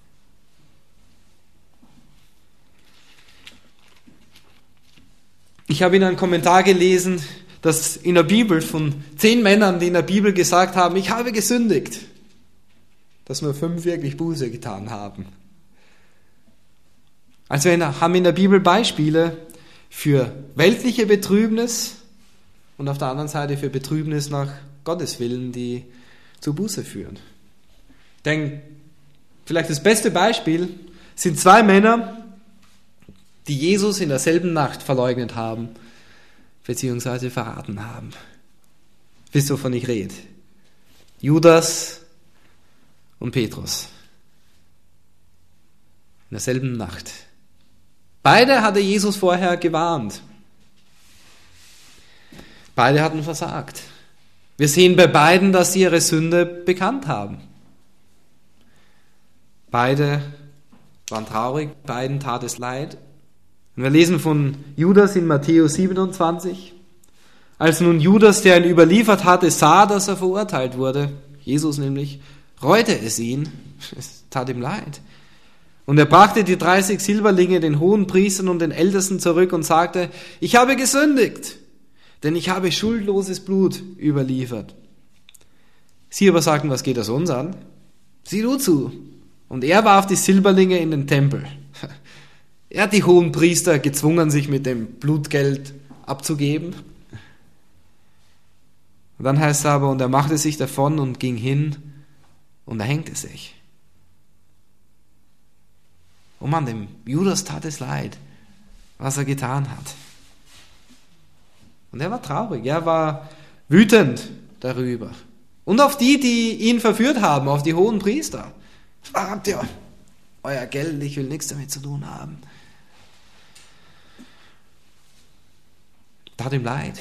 Ich habe in einem Kommentar gelesen, dass in der Bibel von zehn Männern, die in der Bibel gesagt haben, ich habe gesündigt, dass nur fünf wirklich Buße getan haben. Also wir haben in der Bibel Beispiele für weltliche Betrübnis und auf der anderen Seite für Betrübnis nach Gottes Willen, die zu Buße führen. Ich denke, vielleicht das beste Beispiel sind zwei Männer, die Jesus in derselben Nacht verleugnet haben, beziehungsweise verraten haben. Wisst ihr, wovon ich rede? Judas und Petrus. In derselben Nacht. Beide hatte Jesus vorher gewarnt. Beide hatten versagt. Wir sehen bei beiden, dass sie ihre Sünde bekannt haben. Beide waren traurig, beiden tat es leid. Und wir lesen von Judas in Matthäus siebenundzwanzig. Als nun Judas, der ihn überliefert hatte, sah, dass er verurteilt wurde, Jesus nämlich, reute es ihn, es tat ihm leid. Und er brachte die dreißig Silberlinge den Hohenpriestern und den Ältesten zurück und sagte, ich habe gesündigt, denn ich habe schuldloses Blut überliefert. Sie aber sagten, was geht das uns an? Sieh du zu. Und er warf die Silberlinge in den Tempel. Er hat die Hohenpriester gezwungen, sich mit dem Blutgeld abzugeben. Und dann heißt es aber, und er machte sich davon und ging hin und er hängte sich. Oh Mann, dem Judas tat es leid, was er getan hat. Und er war traurig, er war wütend darüber. Und auf die, die ihn verführt haben, auf die Hohenpriester. Habt ihr euer Geld, ich will nichts damit zu tun haben. Tat ihm leid.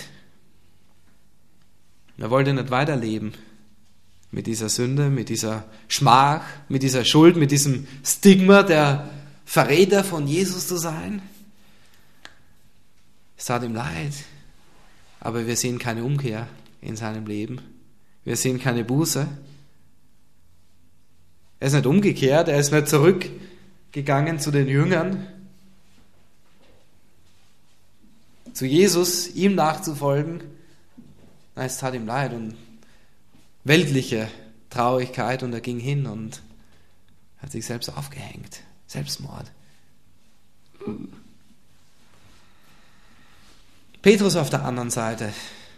Er wollte nicht weiterleben mit dieser Sünde, mit dieser Schmach, mit dieser Schuld, mit diesem Stigma, der Verräter von Jesus zu sein. Es tat ihm leid, aber wir sehen keine Umkehr in seinem Leben. Wir sehen keine Buße. Er ist nicht umgekehrt, er ist nicht zurückgegangen zu den Jüngern, zu Jesus, ihm nachzufolgen. Nein, es tat ihm leid und weltliche Traurigkeit und er ging hin und hat sich selbst aufgehängt. Selbstmord. Petrus auf der anderen Seite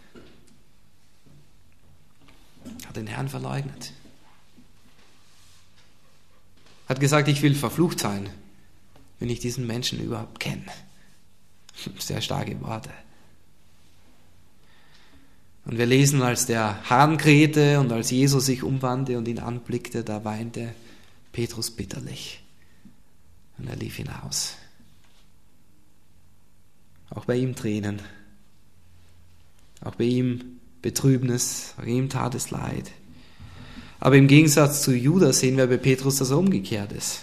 hat den Herrn verleugnet. Hat gesagt, ich will verflucht sein, wenn ich diesen Menschen überhaupt kenne. Sehr starke Worte. Und wir lesen, als der Hahn krähte und als Jesus sich umwandte und ihn anblickte, da weinte Petrus bitterlich. Und er lief hinaus. Auch bei ihm Tränen. Auch bei ihm Betrübnis. Auch ihm tat es leid. Aber im Gegensatz zu Judas sehen wir bei Petrus, dass er umgekehrt ist.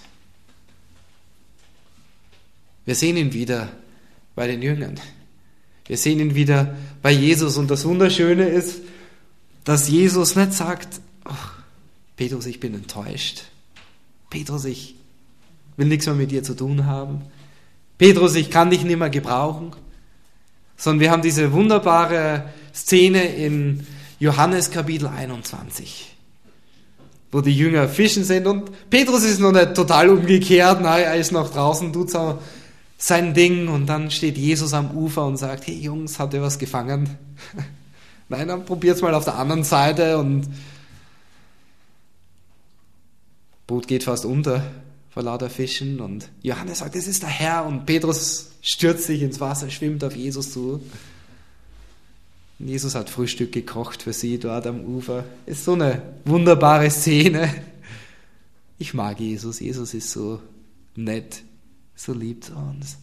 Wir sehen ihn wieder bei den Jüngern. Wir sehen ihn wieder bei Jesus. Und das Wunderschöne ist, dass Jesus nicht sagt, oh, Petrus, ich bin enttäuscht. Petrus, ich will nichts mehr mit dir zu tun haben. Petrus, ich kann dich nicht mehr gebrauchen. Sondern wir haben diese wunderbare Szene in Johannes Kapitel einundzwanzig, wo die Jünger fischen sind und Petrus ist noch nicht total umgekehrt, nein, er ist noch draußen, tut so sein Ding und dann steht Jesus am Ufer und sagt, hey Jungs, habt ihr was gefangen? Nein, dann probiert's mal auf der anderen Seite und Boot geht fast unter vor lauter Fischen und Johannes sagt, es ist der Herr und Petrus stürzt sich ins Wasser, schwimmt auf Jesus zu. Und Jesus hat Frühstück gekocht für sie dort am Ufer. Ist so eine wunderbare Szene. Ich mag Jesus. Jesus ist so nett, so lieb zu uns.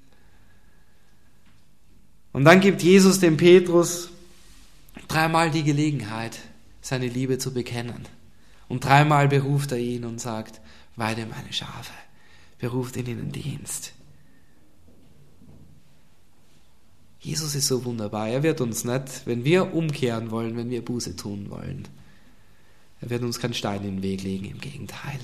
Und dann gibt Jesus dem Petrus dreimal die Gelegenheit, seine Liebe zu bekennen. Und dreimal beruft er ihn und sagt, weide meine Schafe, beruft ihn in den Dienst. Jesus ist so wunderbar. Er wird uns nicht, wenn wir umkehren wollen, wenn wir Buße tun wollen, er wird uns keinen Stein in den Weg legen, im Gegenteil.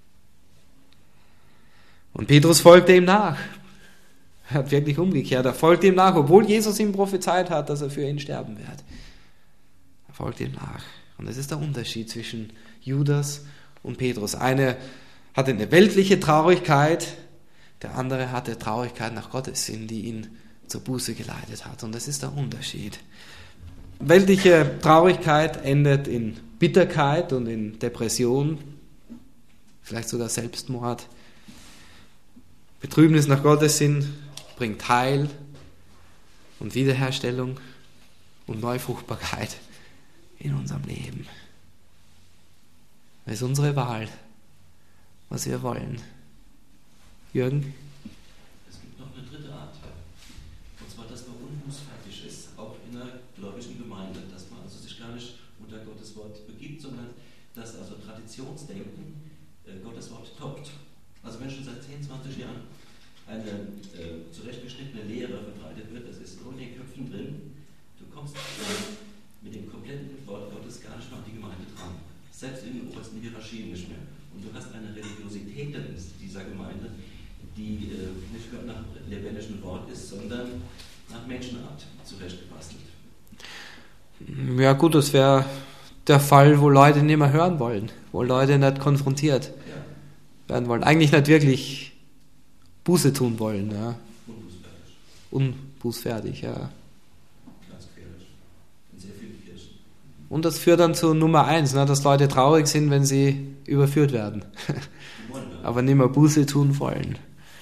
Und Petrus folgte ihm nach. Er hat wirklich umgekehrt. Er folgte ihm nach, obwohl Jesus ihm prophezeit hat, dass er für ihn sterben wird. Er folgte ihm nach. Und das ist der Unterschied zwischen Judas und Petrus. Eine hatte eine weltliche Traurigkeit, der andere hatte Traurigkeit nach Gottes Sinn, die ihn zur Buße geleitet hat. Und das ist der Unterschied. Weltliche Traurigkeit endet in Bitterkeit und in Depression, vielleicht sogar Selbstmord. Betrübnis nach Gottes Sinn bringt Heil und Wiederherstellung und Neufruchtbarkeit in unserem Leben. Das ist unsere Wahl, was wir wollen. Jürgen? Es gibt noch eine dritte Art. Und zwar, dass man unbußfertig ist, auch in einer gläubigen Gemeinde. Dass man also sich gar nicht unter Gottes Wort begibt, sondern dass also Traditionsdenken äh, Gottes Wort toppt. Also wenn schon seit zehn, zwanzig Jahren eine äh, zurechtgeschnittene Lehre verbreitet wird, das ist so in den Köpfen drin, du kommst äh, mit dem kompletten Wort Gottes gar nicht mehr an die Gemeinde dran. Selbst in den obersten Hierarchien nicht mehr. Und du hast eine Religiosität in dieser Gemeinde, die äh, nicht nach lebendigem Wort ist, sondern nach Menschenart zurechtgebastelt. Ja gut, das wäre der Fall, wo Leute nicht mehr hören wollen, wo Leute nicht konfrontiert ja. werden wollen. Eigentlich nicht wirklich Buße tun wollen. Ja. Unbußfertig. Unbußfertig, ja. Ganz gefährlich. In sehr vielen Kirchen. Und das führt dann zu Nummer eins, ne, dass Leute traurig sind, wenn sie überführt werden. Aber nicht mehr Buße tun wollen.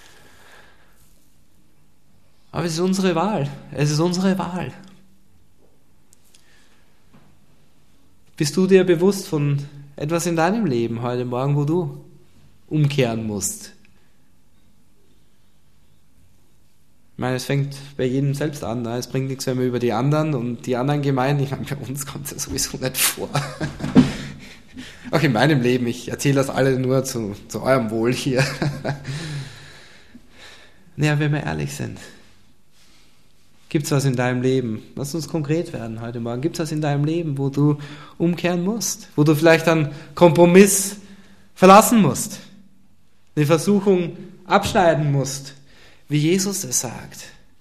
Aber es ist unsere Wahl. Es ist unsere Wahl. Bist du dir bewusst von etwas in deinem Leben heute Morgen, wo du umkehren musst? Ich meine, es fängt bei jedem selbst an. Ne? Es bringt nichts, wenn wir über die anderen und die anderen Gemeinden, ich meine, bei uns kommt es ja sowieso nicht vor. Auch in meinem Leben, ich erzähle das alle nur zu, zu eurem Wohl hier. Naja, wenn wir ehrlich sind. Gibt es was in deinem Leben? Lass uns konkret werden heute Morgen. Gibt es was in deinem Leben, wo du umkehren musst? Wo du vielleicht einen Kompromiss verlassen musst? Eine Versuchung abschneiden musst? Wie Jesus es sagt.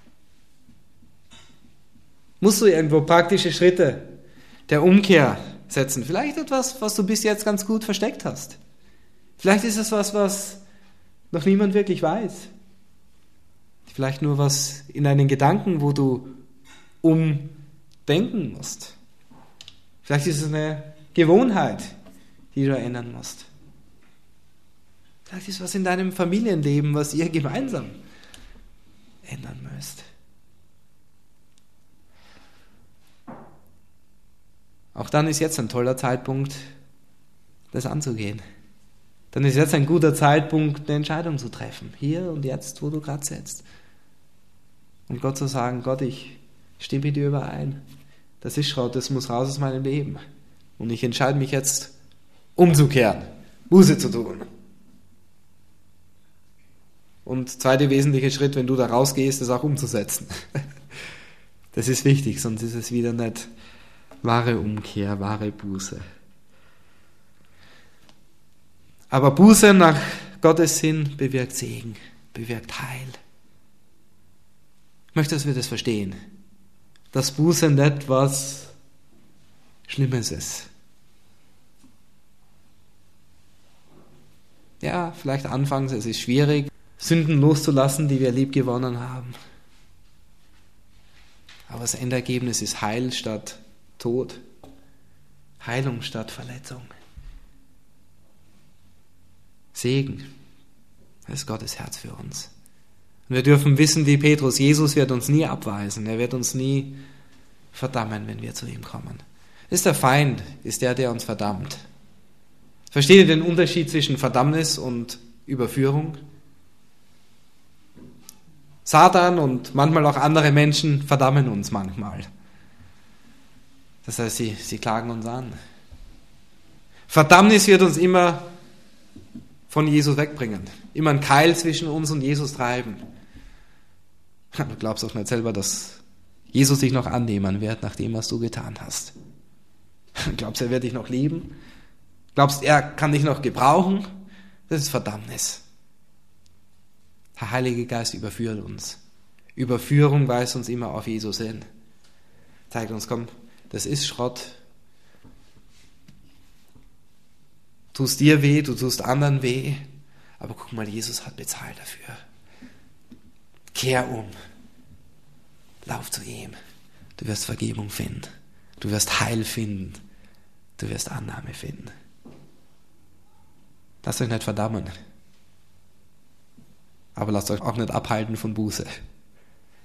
Musst du irgendwo praktische Schritte der Umkehr setzen? Vielleicht etwas, was du bis jetzt ganz gut versteckt hast. Vielleicht ist es was, was noch niemand wirklich weiß. Vielleicht nur was in deinen Gedanken, wo du umdenken musst. Vielleicht ist es eine Gewohnheit, die du ändern musst. Vielleicht ist was in deinem Familienleben, was ihr gemeinsam ändern müsst. Auch dann ist jetzt ein toller Zeitpunkt, das anzugehen. Dann ist jetzt ein guter Zeitpunkt, eine Entscheidung zu treffen. Hier und jetzt, wo du gerade sitzt. Und Gott zu sagen, Gott, ich stehe mit dir überein. Das ist Schrott, das muss raus aus meinem Leben. Und ich entscheide mich jetzt, umzukehren, Buße zu tun. Und zweiter wesentlicher Schritt, wenn du da rausgehst, das auch umzusetzen. Das ist wichtig, sonst ist es wieder nicht wahre Umkehr, wahre Buße. Aber Buße nach Gottes Sinn bewirkt Segen, bewirkt Heil. Ich möchte, dass wir das verstehen. Dass Buße nicht was Schlimmes ist. Ja, vielleicht anfangs, es ist schwierig, Sünden loszulassen, die wir lieb gewonnen haben. Aber das Endergebnis ist Heil statt Tod. Heilung statt Verletzung. Segen. Das ist Gottes Herz für uns. Und wir dürfen wissen, wie Petrus, Jesus wird uns nie abweisen. Er wird uns nie verdammen, wenn wir zu ihm kommen. Ist der Feind, ist der, der uns verdammt. Versteht ihr den Unterschied zwischen Verdammnis und Überführung? Satan und manchmal auch andere Menschen verdammen uns manchmal. Das heißt, sie, sie klagen uns an. Verdammnis wird uns immer von Jesus wegbringen. Immer ein Keil zwischen uns und Jesus treiben. Du glaubst auch nicht selber, dass Jesus dich noch annehmen wird, nach dem, was du getan hast. Glaubst du, er wird dich noch lieben? Glaubst du, er kann dich noch gebrauchen? Das ist Verdammnis. Der Heilige Geist überführt uns. Überführung weist uns immer auf Jesus hin. Zeigt uns, komm, das ist Schrott. Tust dir weh, du tust anderen weh. Aber guck mal, Jesus hat bezahlt dafür. Kehr um. Lauf zu ihm. Du wirst Vergebung finden. Du wirst Heil finden. Du wirst Annahme finden. Lasst euch nicht verdammen. Aber lasst euch auch nicht abhalten von Buße.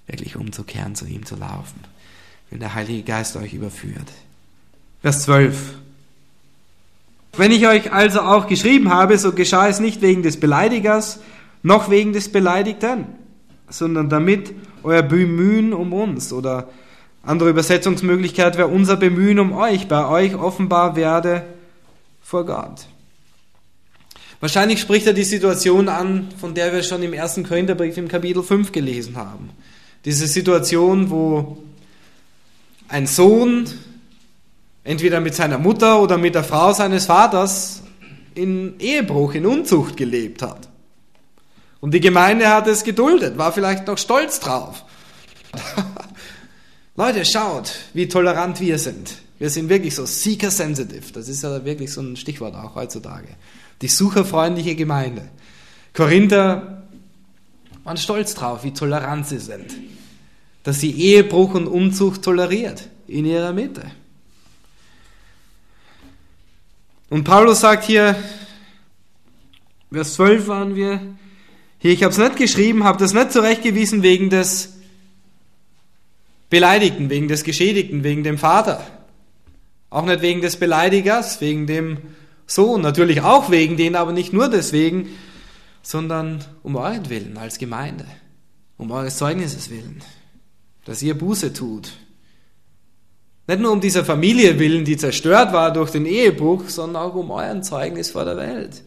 wirklich umzukehren, zu ihm zu laufen, wenn der Heilige Geist euch überführt. Vers zwölf. Wenn ich euch also auch geschrieben habe, so geschah es nicht wegen des Beleidigers, noch wegen des Beleidigten, sondern damit euer Bemühen um uns, oder andere Übersetzungsmöglichkeit wäre unser Bemühen um euch, bei euch offenbar werde vor Gott. Wahrscheinlich spricht er die Situation an, von der wir schon im ersten Korintherbrief im Kapitel fünf gelesen haben. Diese Situation, wo ein Sohn entweder mit seiner Mutter oder mit der Frau seines Vaters in Ehebruch, in Unzucht gelebt hat. Und die Gemeinde hat es geduldet, war vielleicht noch stolz drauf. Leute, schaut, wie tolerant wir sind. Wir sind wirklich so seeker-sensitive. Das ist ja wirklich so ein Stichwort auch heutzutage. Die sucherfreundliche Gemeinde. Korinther waren stolz drauf, wie tolerant sie sind. Dass sie Ehebruch und Unzucht toleriert in ihrer Mitte. Und Paulus sagt hier, Vers zwölf waren wir, hier, ich habe es nicht geschrieben, habe das nicht zurechtgewiesen wegen des Beleidigten, wegen des Geschädigten, wegen dem Vater. Auch nicht wegen des Beleidigers, wegen dem Sohn, natürlich auch wegen denen, aber nicht nur deswegen, sondern um euren Willen als Gemeinde, um eures Zeugnisses willen, dass ihr Buße tut. Nicht nur um dieser Familie willen, die zerstört war durch den Ehebruch, sondern auch um euren Zeugnis vor der Welt.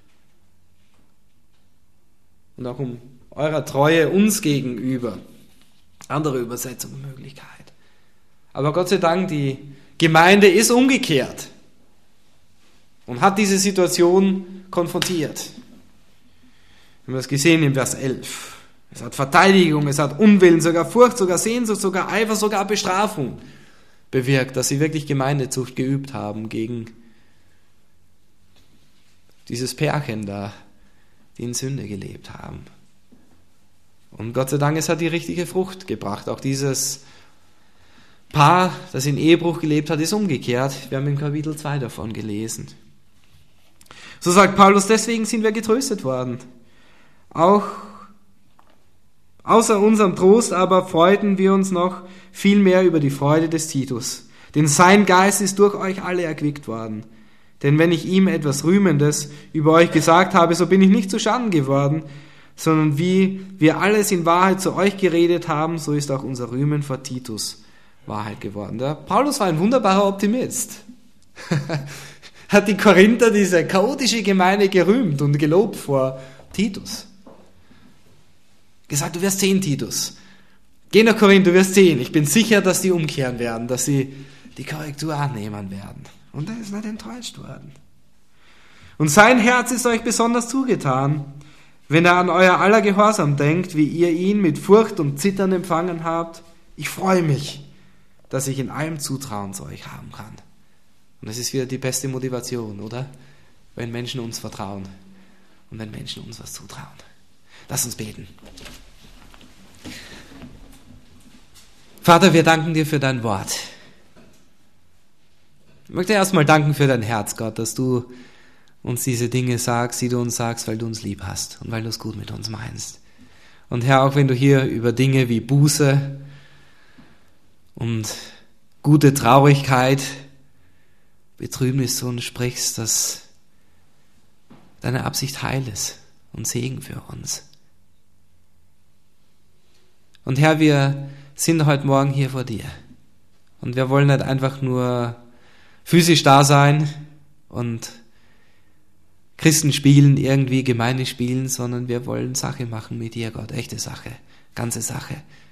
Und auch um eurer Treue uns gegenüber. Andere Übersetzungsmöglichkeit. Aber Gott sei Dank, die Gemeinde ist umgekehrt und hat diese Situation konfrontiert. Wir haben das gesehen im Vers elf. Es hat Verteidigung, es hat Unwillen, sogar Furcht, sogar Sehnsucht, sogar Eifer, sogar Bestrafung bewirkt, dass sie wirklich Gemeindezucht geübt haben gegen dieses Pärchen da, die in Sünde gelebt haben. Und Gott sei Dank, es hat die richtige Frucht gebracht. Auch dieses Paar, das in Ehebruch gelebt hat, ist umgekehrt. Wir haben im Kapitel zwei davon gelesen. So sagt Paulus, deswegen sind wir getröstet worden. Auch außer unserem Trost aber freuten wir uns noch viel mehr über die Freude des Titus. Denn sein Geist ist durch euch alle erquickt worden. Denn wenn ich ihm etwas Rühmendes über euch gesagt habe, so bin ich nicht zu Schanden geworden, sondern wie wir alles in Wahrheit zu euch geredet haben, so ist auch unser Rühmen vor Titus Wahrheit geworden. Der Paulus war ein wunderbarer Optimist. Hat die Korinther, diese chaotische Gemeinde, gerühmt und gelobt vor Titus. Gesagt, du wirst sehen, Titus. Geh nach Korinth, du wirst sehen. Ich bin sicher, dass die umkehren werden, dass sie die Korrektur annehmen werden. Und er ist nicht enttäuscht worden. Und sein Herz ist euch besonders zugetan, wenn er an euer aller Gehorsam denkt, wie ihr ihn mit Furcht und Zittern empfangen habt. Ich freue mich, dass ich in allem Zutrauen zu euch haben kann. Und das ist wieder die beste Motivation, oder? Wenn Menschen uns vertrauen und wenn Menschen uns was zutrauen. Lass uns beten. Vater, wir danken dir für dein Wort. Ich möchte erstmal danken für dein Herz, Gott, dass du uns diese Dinge sagst, die du uns sagst, weil du uns lieb hast und weil du es gut mit uns meinst. Und Herr, auch wenn du hier über Dinge wie Buße und gute Traurigkeit, Betrübnis und sprichst, dass deine Absicht Heil ist und Segen für uns. Und Herr, wir sind heute Morgen hier vor dir. Und wir wollen nicht einfach nur physisch da sein und Christen spielen, irgendwie Gemeinde spielen, sondern wir wollen Sache machen mit dir, Gott, echte Sache, ganze Sache.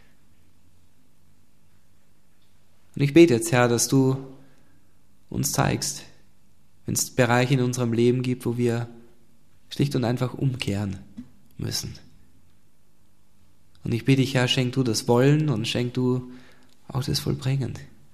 Und ich bete jetzt, Herr, dass du uns zeigst, wenn es Bereiche in unserem Leben gibt, wo wir schlicht und einfach umkehren müssen. Und ich bitte dich, Herr, schenk du das Wollen und schenk du auch das Vollbringen.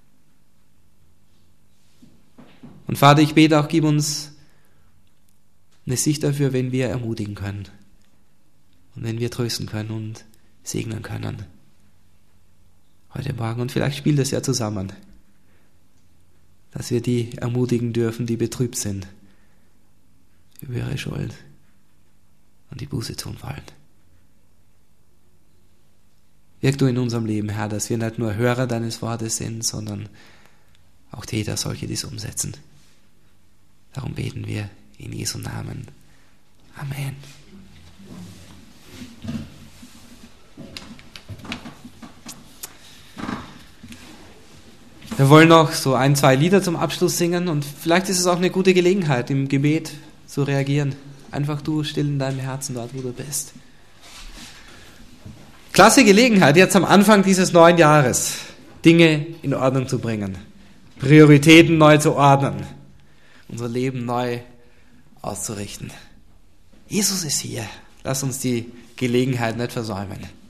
Und Vater, ich bete auch, gib uns eine Sicht dafür, wenn wir ermutigen können und wenn wir trösten können und segnen können heute Morgen. Und vielleicht spielt es ja zusammen, dass wir die ermutigen dürfen, die betrübt sind über ihre Schuld und die Buße tun wollen. Wirk du in unserem Leben, Herr, dass wir nicht nur Hörer deines Wortes sind, sondern auch Täter, solche, die es umsetzen. Darum beten wir in Jesu Namen. Amen. Wir wollen noch so ein, zwei Lieder zum Abschluss singen und vielleicht ist es auch eine gute Gelegenheit, im Gebet zu reagieren. Einfach du still in deinem Herzen dort, wo du bist. Klasse Gelegenheit, jetzt am Anfang dieses neuen Jahres Dinge in Ordnung zu bringen, Prioritäten neu zu ordnen, unser Leben neu auszurichten. Jesus ist hier. Lass uns die Gelegenheit nicht versäumen.